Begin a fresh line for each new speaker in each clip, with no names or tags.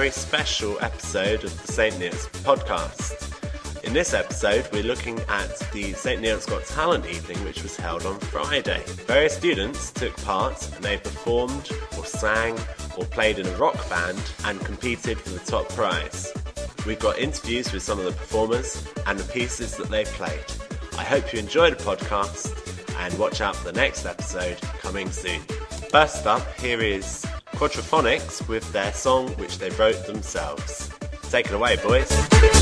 very special episode of the St. Neots podcast. In this episode, we're looking at the St. Neots Got Talent evening, which was held on Friday. Various students took part and they performed or sang or played in a rock band and competed for the top prize. We've got interviews with some of the performers and the pieces that they've played. I hope you enjoy the podcast and watch out for the next episode coming soon. First up, here is Quadraphonics with their song which they wrote themselves. Take it away, boys.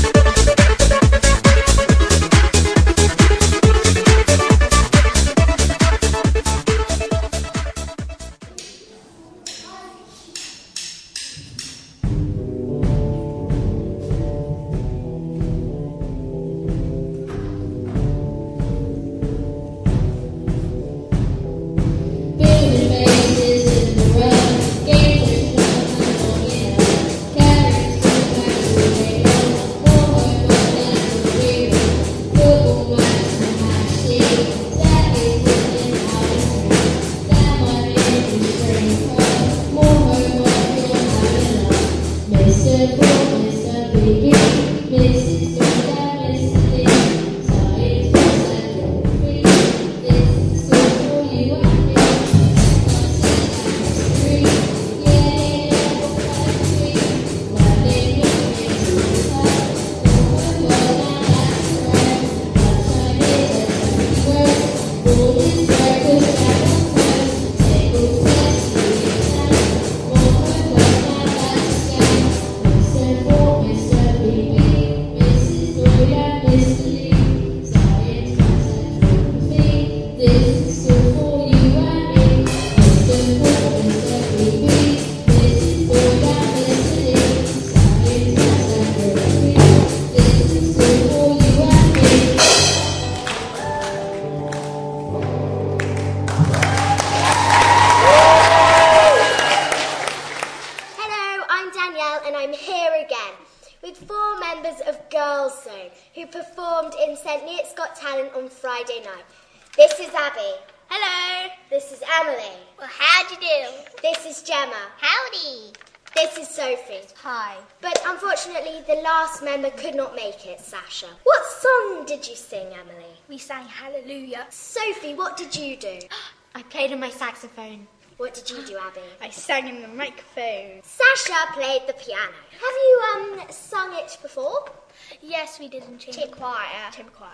who performed in St. Neots Got Talent on Friday night. This is Abby.
Hello.
This is Emily.
Well, how'd you do?
This is Gemma.
Howdy.
This is Sophie.
Hi.
But unfortunately, the last member could not make it, Sasha. What song did you sing, Emily?
We sang Hallelujah.
Sophie, what did you do?
I played on my saxophone.
What did you do, Abby?
I sang in the microphone.
Sasha played the piano. Have you sung it before?
Yes, we did in Chamber Choir.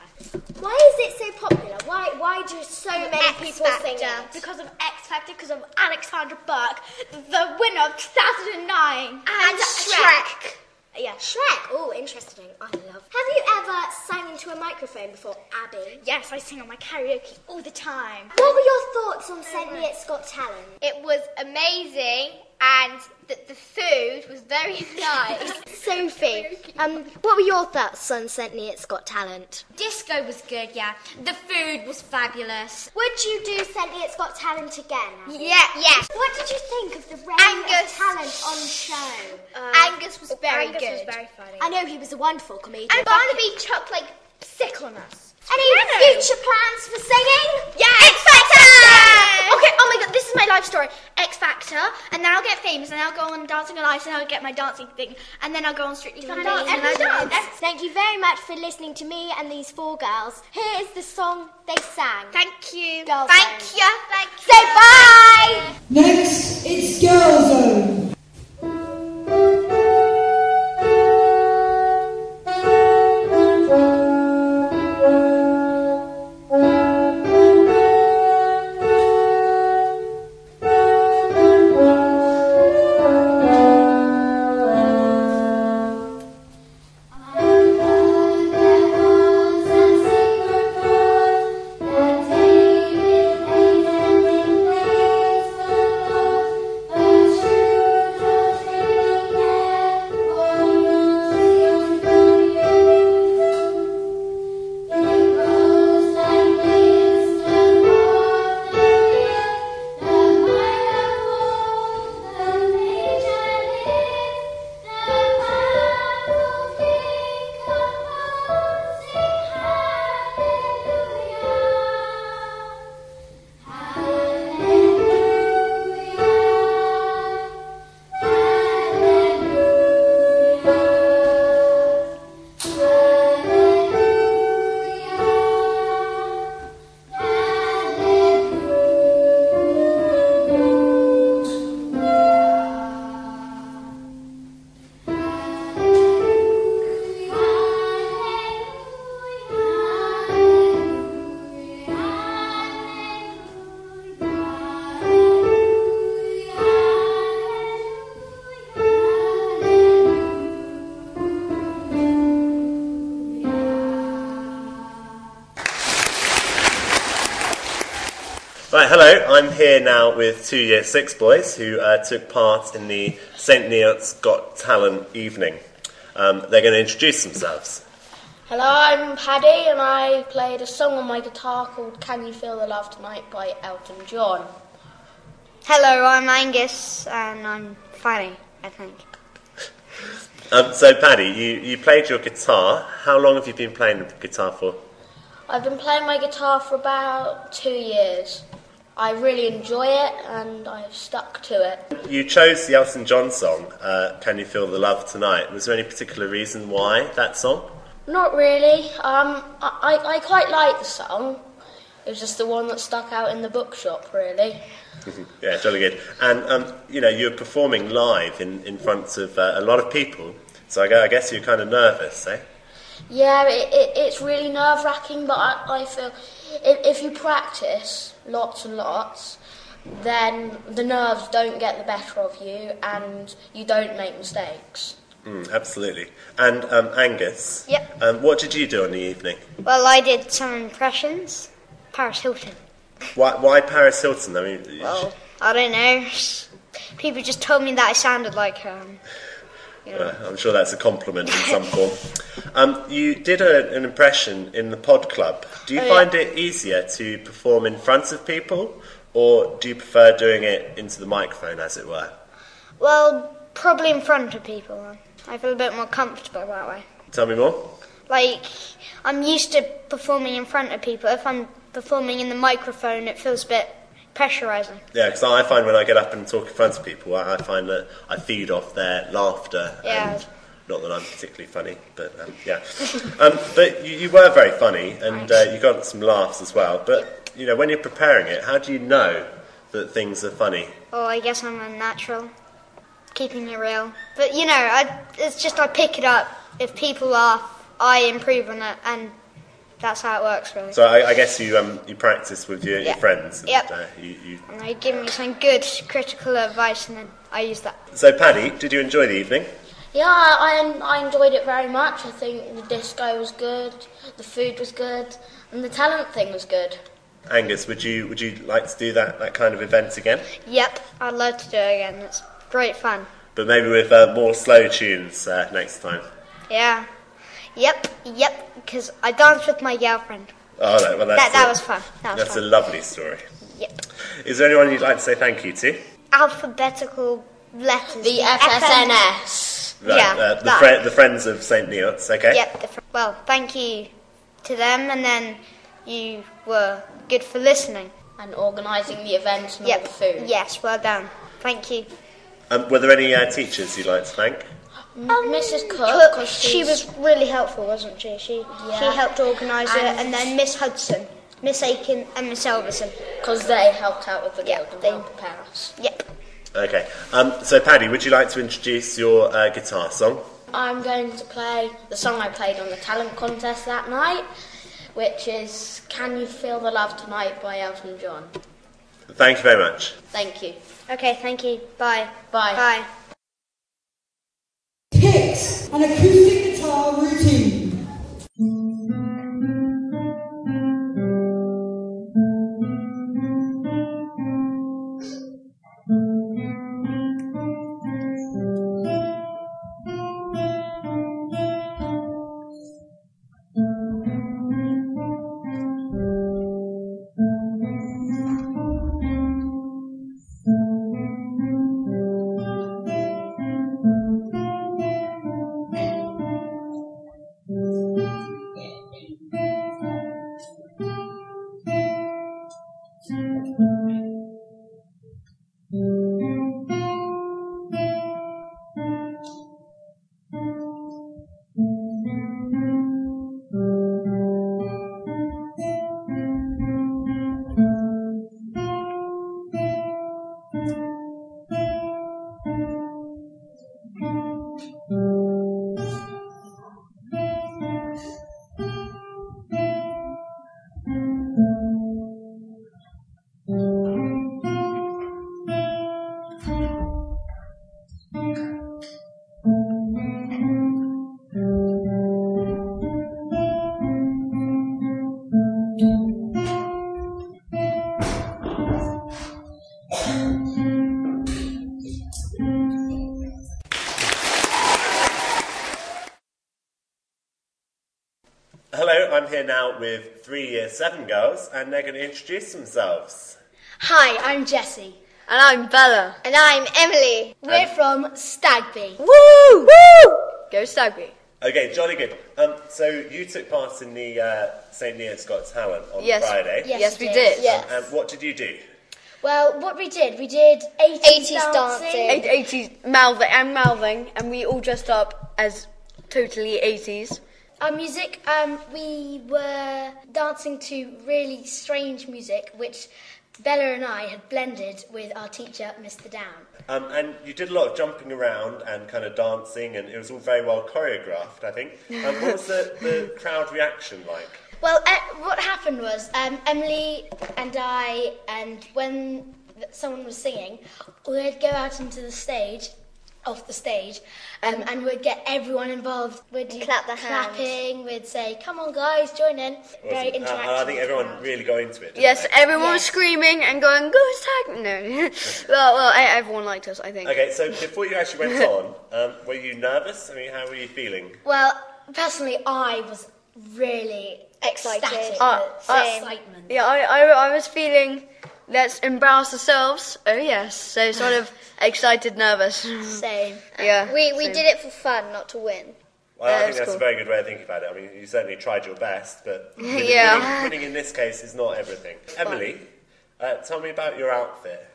Why is it so popular? Why do so many people sing it?
Because of X Factor, because of Alexandra Burke, the winner of 2009.
And Shrek.
Yeah.
Shrek. Oh, interesting. I love. Have you ever sang into a microphone before, Abby?
Yes, I sing on my karaoke all the time.
What were your thoughts on St. Neots Got Talent?
It was amazing, and the food was very nice.
Sophie, what were your thoughts on St. Neots Got Talent?
Disco was good, yeah. The food was fabulous.
Would you do St. Neots Got Talent again, Abby?
Yes.
What did you think of the range of talent on show?
Angus was very good.
Angus was very funny. I know he was a wonderful comedian.
And Barnaby chucked, sick on us.
Any future plans for singing?
Yeah, X Factor! Okay, oh my god, this is my life story. X Factor, and then I'll get famous, and I'll go on Dancing on Ice, and I'll get my dancing thing, and then I'll go on Strictly Come Dancing, and I'll dance.
Thank you very much for listening to me and these four girls. Here is the song they sang.
Thank you.
Girls
Thank
Zone.
you.
Say bye!
Next, it's Girls Zone.
True
Right, hello. I'm here now with 2 Year 6 boys who took part in the St Neots Got Talent evening. They're going to introduce themselves.
Hello, I'm Paddy and I played a song on my guitar called Can You Feel the Love Tonight by Elton John.
Hello, I'm Angus, and I'm funny, I think.
So Paddy, you played your guitar. How long have you been playing the guitar for?
I've been playing my guitar for about 2 years. I really enjoy it and I've stuck to it.
You chose the Elton John song, Can You Feel the Love Tonight. Was there any particular reason why that song?
Not really. I quite like the song. It was just the one that stuck out in the bookshop, really.
Yeah, jolly good. And, you're performing live in front of a lot of people, so I guess you're kind of nervous, eh?
Yeah, it's really nerve-wracking, but I feel if you practice lots and lots, then the nerves don't get the better of you and you don't make mistakes.
Absolutely. And Angus,
Yep.
What did you do on the evening?
Well, I did some impressions. Paris Hilton.
Why Paris Hilton? I mean,
Well, I don't know. People just told me that I sounded like her.
I'm sure that's a compliment in some form. You did an impression in the pod club. Do you find it easier to perform in front of people, or do you prefer doing it into the microphone, as it were?
Well, probably in front of people. I feel a bit more comfortable that way.
Tell me more.
Like, I'm used to performing in front of people. If I'm performing in the microphone, it feels a bit pressurising.
Yeah, because I find when I get up and talk in front of people, I find that I feed off their laughter.
Yeah.
And not that I'm particularly funny, but yeah. But you were very funny, and you got some laughs as well. But, when you're preparing it, how do you know that things are funny?
Oh, I guess I'm a natural. Keeping it real. But, it's just I pick it up. If people laugh, I improve on it, and that's how it works, really.
So I guess you practice with your friends. And,
Yep.
You...
And they give me some good critical advice, and then I use that.
So Paddy, did you enjoy the evening?
Yeah, I enjoyed it very much. I think the disco was good, the food was good, and the talent thing was good.
Angus, would you like to do that kind of event again?
Yep, I'd love to do it again. It's great fun.
But maybe with more slow tunes next time.
Yeah. Yep, because I danced with my girlfriend.
Oh, no, well,
that was fun.
That's a lovely story.
Yep.
Is there anyone you'd like to say thank you to?
Alphabetical letters.
The FSNS.
Right,
Yeah.
The Friends of St Neots, okay?
Yep. Well, thank you to them, and then you were good for listening.
And organising the event and all the food.
Yes, well done. Thank you.
Were there any teachers you'd like to thank?
Mrs. Cook, 'cause
she was really helpful, wasn't she? She helped organise it, and then Miss Hudson, Miss Aiken, and Miss Elverson.
Because they helped out with the guild and
they
helped prepare us.
Yep.
Okay. So Paddy, would you like to introduce your guitar song?
I'm going to play the song I played on the talent contest that night, which is Can You Feel the Love Tonight by Elton John.
Thank you very much.
Thank you.
Okay, thank you. Bye.
Bye.
Bye.
Picks, an acoustic guitar routine.
Hello, I'm here now with 3 Year 7 girls, and they're going to introduce themselves.
Hi, I'm Jessie.
And I'm Bella.
And I'm Emily.
We're from Stagby.
Woo! Woo! Go Stagby.
Okay, jolly good. So you took part in the St. Neots Got Talent on Friday.
Yes, we did.
Yes.
And what did you do?
Well, what we did 80s dancing.
80s mouthing, and we all dressed up as totally 80s.
Our music, we were dancing to really strange music, which Bella and I had blended with our teacher, Mr. Down.
And you did a lot of jumping around and kind of dancing, and it was all very well choreographed, I think. What was the crowd reaction like?
Well, what happened was Emily and I, and when someone was singing, we'd go out into the stage, off the stage, and we'd get everyone involved. We'd do
clap their hands.
clapping, we'd say, come on guys, join in. Very
Awesome.
interactive.
I think everyone really got into it, didn't
Yes,
they?
everyone was screaming and going, go Stag! No. well, everyone liked us, I think.
Okay, so before you actually went on, were you nervous? I mean, how were you feeling?
Well, personally, I was really
Excited.
ecstatic.
Same.
Excitement.
Yeah, I was feeling, let's embarrass ourselves. Oh yes, so sort of excited, nervous.
Same.
Yeah.
We
same.
did it for fun, not to win.
Well, I think
that's
that's
cool.
a very good way of thinking about it. I mean, you certainly tried your best, but winning in this case is not everything. Emily, tell me about your outfit.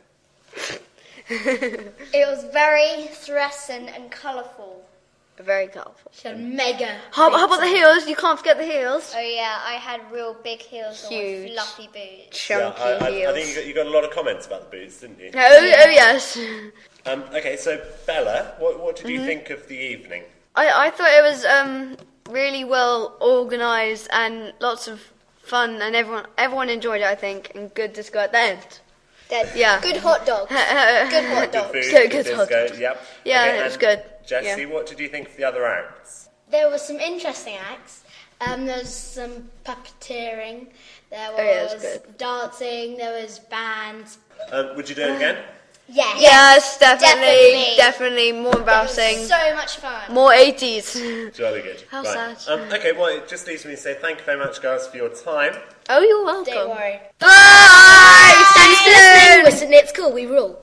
It was very fluorescent and colourful.
Very colourful.
She had mega.
How about the heels? You can't forget the heels.
Oh yeah, I had real big heels
Huge.
on fluffy boots.
Chunky
I
heels.
think you got a lot of comments about the boots, didn't you?
Oh yes.
Okay, so Bella, what did you think of the evening?
I thought it was really well organised and lots of fun, and everyone enjoyed it, I think, and good disco at the end. Yeah.
Good hot dogs. Good hot dogs.
Good food,
Good
disco,
hot
yep.
Yeah,
Okay,
it was
and
good.
Jessie,
Yeah.
what did you think of the other acts?
There were some interesting acts. There was some puppeteering. There was,
yeah, it was good.
dancing. There was bands.
Would you do it again?
Yes.
Yes, definitely.
Definitely.
More embarrassing.
So much fun.
More 80s.
Jolly good.
How
right.
sad.
Okay, well, it just leaves me to say thank you very much, guys, for your time.
Oh, you're welcome.
Don't worry.
Bye!
Thanks for listening. Listen, it's cool. We rule.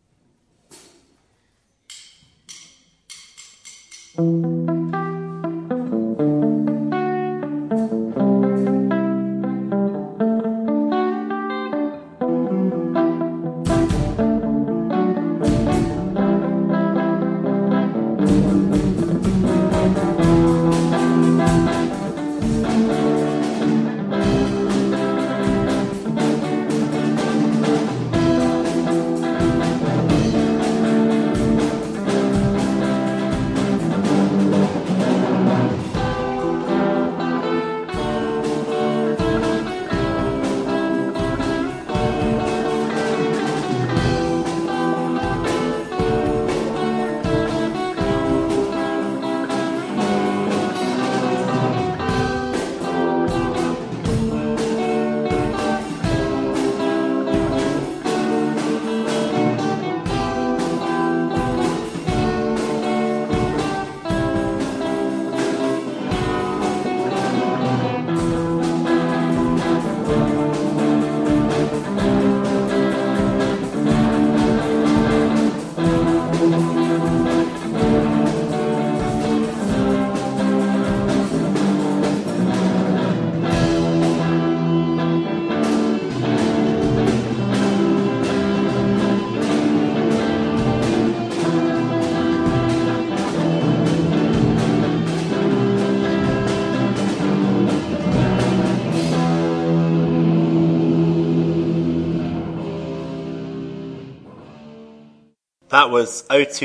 That was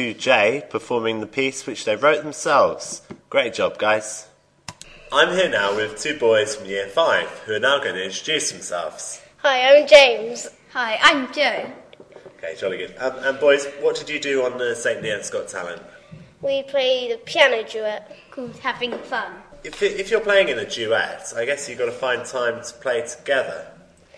O2J performing the piece which they wrote themselves. Great job, guys. I'm here now with two boys from Year 5 who are now going to introduce themselves.
Hi, I'm James.
Hi, I'm Joe.
Okay, jolly good. And boys, what did you do on the St. Neots Got Talent?
We played a piano duet.
Called Having Fun.
If you're playing in a duet, I guess you've got to find time to play together.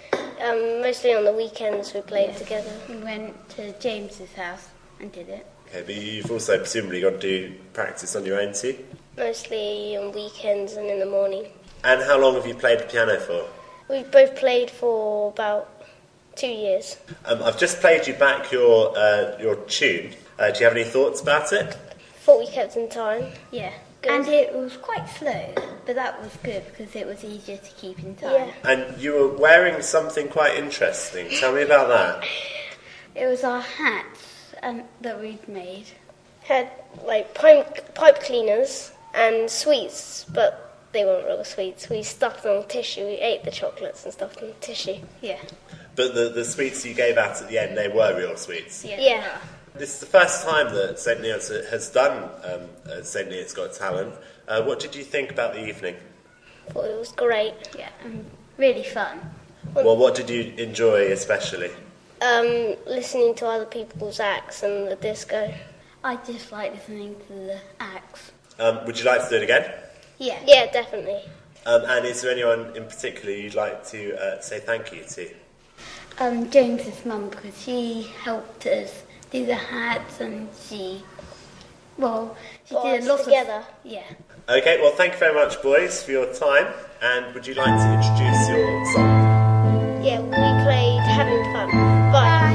Mostly on the weekends we played together.
We went to James's house and did it.
Okay, but you've also presumably got to do practice on your own too?
Mostly on weekends and in the morning.
And how long have you played the piano for?
We've both played for about 2 years.
I've just played you back your tune. Do you have any thoughts about it?
Thought we kept in time.
Yeah.
Good.
And it was quite slow, but that was good because it was easier to keep in time.
Yeah.
And you were wearing something quite interesting. Tell me about that.
It was our hats that we'd made.
Had like pipe cleaners and sweets, but they weren't real sweets. We stuffed them with tissue. We ate the chocolates and stuffed them with tissue.
Yeah.
But the sweets you gave out at the end, they were real sweets.
Yeah.
This is the first time that St Neots has done St Neots Got Talent. What did you think about the evening?
Thought it was great.
Yeah, and really fun.
Well, what did you enjoy especially?
Listening to other people's acts and the disco.
I just like listening to the acts.
Would you like to do it again?
Yeah.
Yeah, definitely.
And is there anyone in particular you'd like to say thank you to?
James's mum, because she helped us do the hats and she did a lot
together.
Yeah.
Okay, well, thank you very much, boys, for your time. And would you like to introduce your song?
Yeah, we played Having Fun. Bye.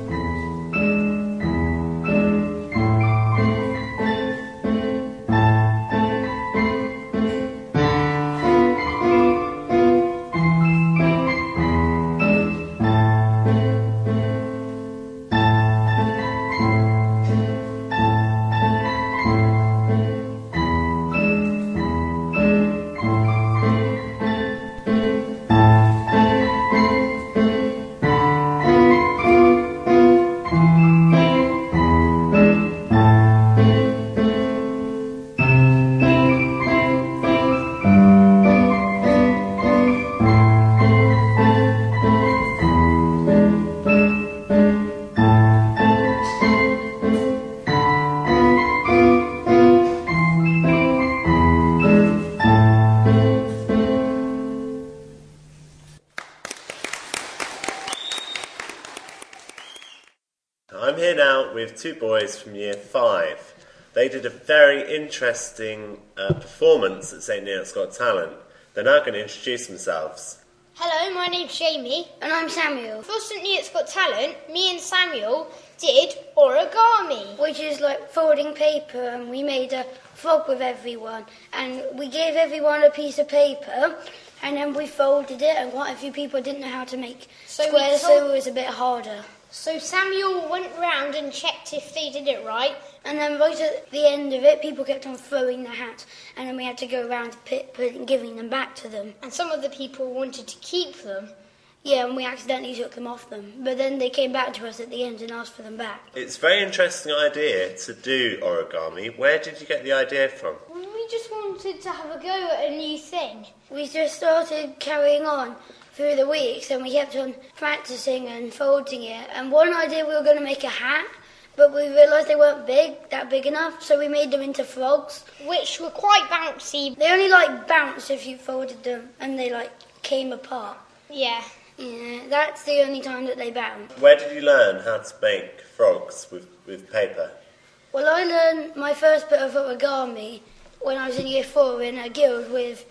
I'm here now with two boys from Year 5. They did a very interesting performance at St Neots Got Talent. They're now going to introduce themselves.
Hello, my name's Jamie.
And I'm Samuel,
For St Neots Got Talent, me and Samuel did origami.
which is like folding paper, and we made a frog with everyone, and we gave everyone a piece of paper, and then we folded it, and quite a few people didn't know how to make
So we
squares,
told-
so it was a bit harder.
So Samuel went round and checked if they did it right.
And then right at the end of it, people kept on throwing their hats, and then we had to go around giving them back to them.
And some of the people wanted to keep them.
Yeah, and we accidentally took them off them. But then they came back to us at the end and asked for them back.
It's a very interesting idea to do origami. Where did you get the idea from?
We just wanted to have a go at a new thing.
We just started carrying on through the weeks, and we kept on practicing and folding it. And one idea, we were going to make a hat, but we realised they weren't that big enough, so we made them into frogs.
Which were quite bouncy.
They only bounce if you folded them, and they came apart.
Yeah.
Yeah, that's the only time that they bounce.
Where did you learn how to make frogs with paper?
Well, I learned my first bit of origami when I was in Year 4 in a guild with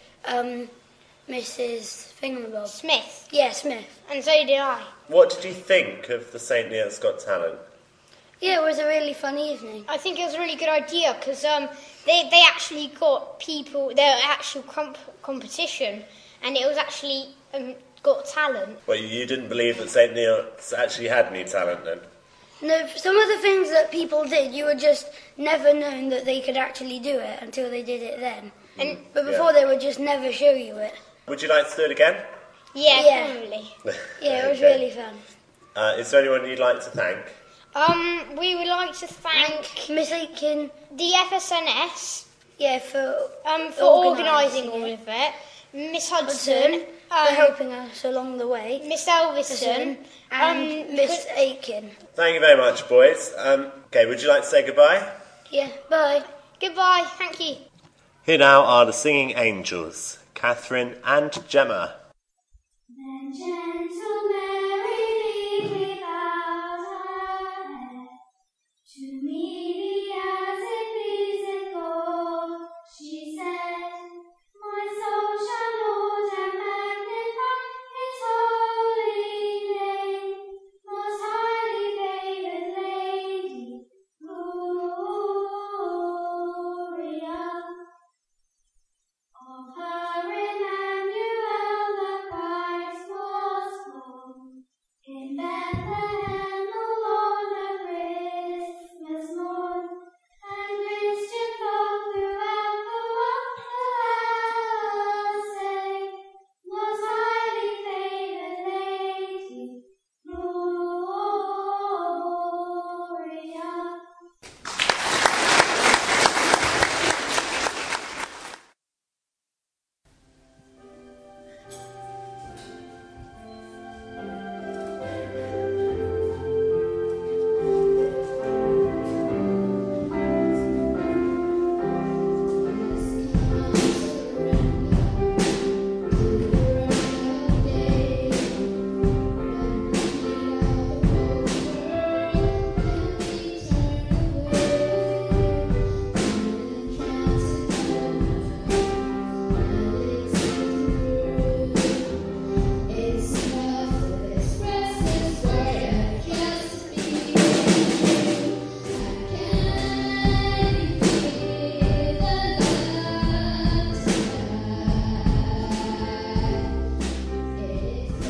Mrs. Thingamabob.
Smith.
Yeah, Smith.
And so did I.
What did you think of the St Neots Got Talent?
Yeah, it was a really fun evening.
I think it was a really good idea because they actually got people, their actual competition, and it was actually Got Talent.
Well, you didn't believe that St Neots actually had any talent then?
No, some of the things that people did, you would just never known that they could actually do it until they did it then. But before they would just never show you it.
Would you like to do it again?
Yeah, probably.
Yeah, it was
Okay.
really fun.
Is there anyone you'd like to thank?
We would like to thank
Miss Aitken,
the FSNS
yeah, for
organising all of it, Miss Hudson,
for helping us along the way,
Miss Elvison,
and Miss Aitken.
Thank you very much, boys. Okay, would you like to say goodbye?
Yeah, bye.
Goodbye, thank you.
Here now are the Singing Angels, Catherine and Gemma.
Then gentle Mary without her head, to me as it pleaseth God, she said, my soul shall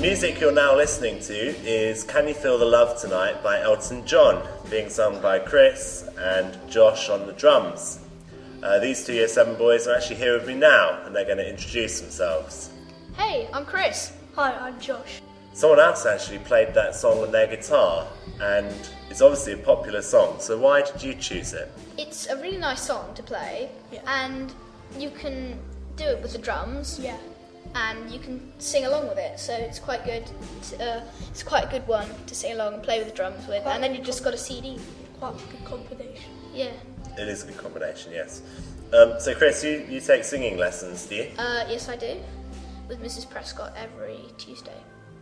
music you're now listening to is Can You Feel the Love Tonight by Elton John, being sung by Chris and Josh on the drums. These 2 Year 7 boys are actually here with me now, and they're going to introduce themselves.
Hey, I'm Chris.
Hi, I'm Josh.
Someone else actually played that song on their guitar, and it's obviously a popular song, so why did you choose it?
It's a really nice song to play, and you can do it with the drums.
Yeah.
And you can sing along with it, so it's quite good. It's quite a good one to sing along and play with the drums with, and then you've just got a CD.
Quite a good combination.
Yeah.
It is a good combination, yes. So Chris, you take singing lessons, do you?
Yes, I do, with Mrs. Prescott every Tuesday.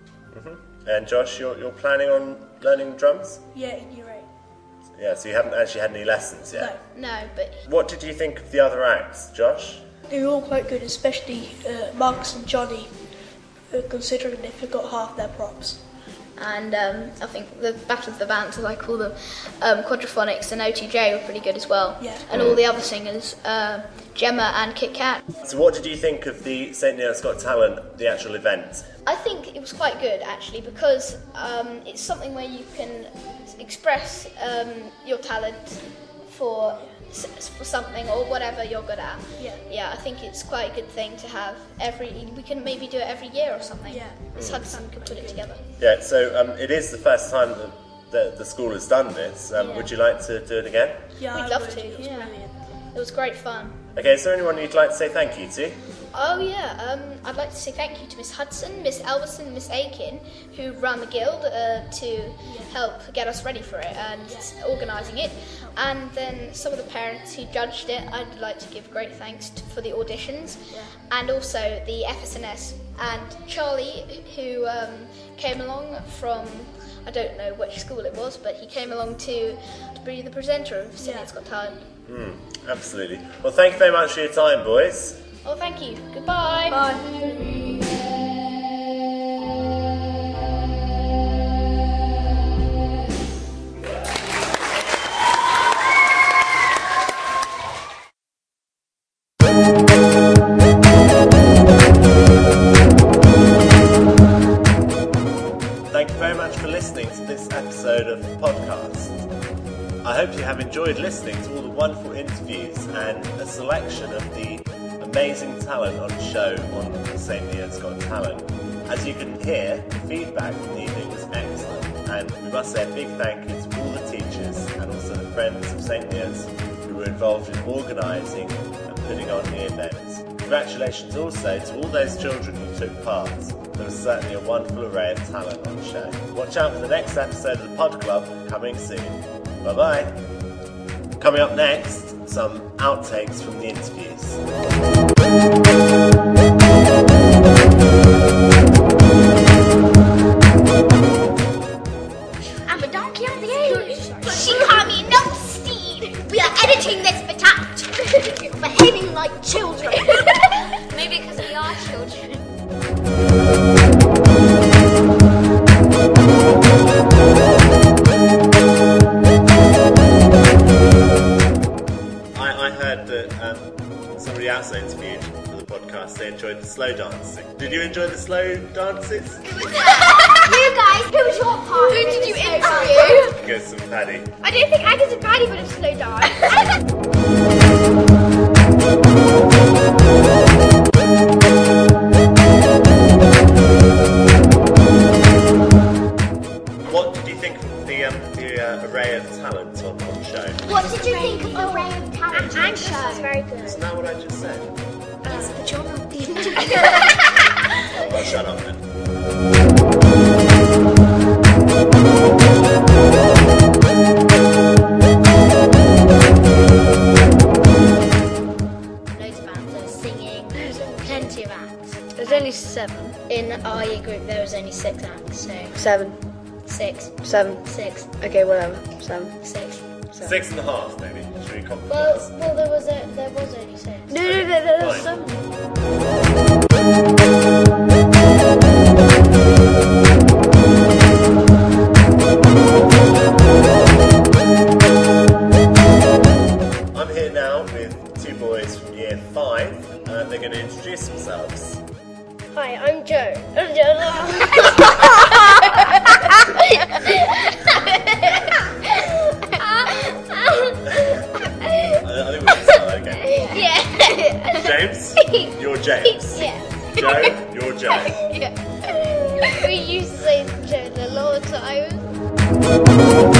And Josh, you're planning on learning drums?
Yeah, in Year 8.
Yeah, so you haven't actually had any lessons yet?
No, but...
What did you think of the other acts, Josh?
They were all quite good, especially Marcus and Johnny, considering they forgot half their props.
And I think the Battle of the Bands, as I call them, Quadraphonics and OTJ were pretty good as well.
Yeah.
And all the other singers, Gemma and Kit Kat.
So what did you think of the St. Neots Got Talent, the actual event?
I think it was quite good, actually, because it's something where you can express your talent for something or whatever you're good at. Yeah, I think it's quite a good thing to have we can maybe do it every year or something.
Yeah.
Miss Hudson could put it together.
Yeah, so it is the first time that the school has done this. Would you like to do it again?
Yeah,
We'd love to.
It was brilliant.
It was great fun.
Okay, is there anyone you'd like to say thank you to?
Oh yeah, I'd like to say thank you to Miss Hudson, Miss Elverson, Miss Aiken, who ran the guild to help get us ready for it and organising it. And then some of the parents who judged it, I'd like to give great thanks for the auditions. And also the FSNS and Charlie, who came along from, I don't know which school it was, but he came along to be the presenter of St. Neots Got Talent.
Absolutely. Well, thank you very much for your time, boys.
Oh, thank you. Goodbye.
Bye.
Thank you very much for listening to this episode of the podcast. I hope you have enjoyed listening to all the wonderful interviews and a selection of the amazing talent on show on St. Neots Got Talent. As you can hear, the feedback from the evening was excellent, and we must say a big thank you to all the teachers and also the friends of St. Neots who were involved in organising and putting on the event. Congratulations also to all those children who took part. There was certainly a wonderful array of talent on show. Watch out for the next episode of the Pod Club coming soon. Bye-bye. Coming up next, some outtakes from the interviews.
I'm a donkey on the age. She called me no steed. We are editing this bit out. Behaving like children. Maybe because we are children.
I heard that somebody else I interviewed for the podcast, they enjoyed the slow dancing. Did you enjoy the slow dances?
You guys, who was your part? Who did you interview?
Goes some Paddy.
I don't think Agus and Paddy would have slowed down.
What did you think of the array of talent on show?
What did you think of the array of talent on show? Was very good.
Isn't that what I just said?
Yes, but you're not the
Oh, well, shut up then.
Loads of bands, there was singing, plenty of acts.
There's only 7.
In our year group there was only 6 acts, so
7.
6.
7.
6.
Okay, whatever. 7.
6.
6.5 maybe. Should we compromise?
Well, there was only 6.
No, there's
Fine.
7.
I'm here now with 2 boys from year 5. They're going to introduce themselves.
Hi, I'm Joe. I'm Joe.
I think we can start again.
Yeah.
James, you're James.
Yeah.
Joe, you're Joe.
Yeah. We used to say Joe a lot of times.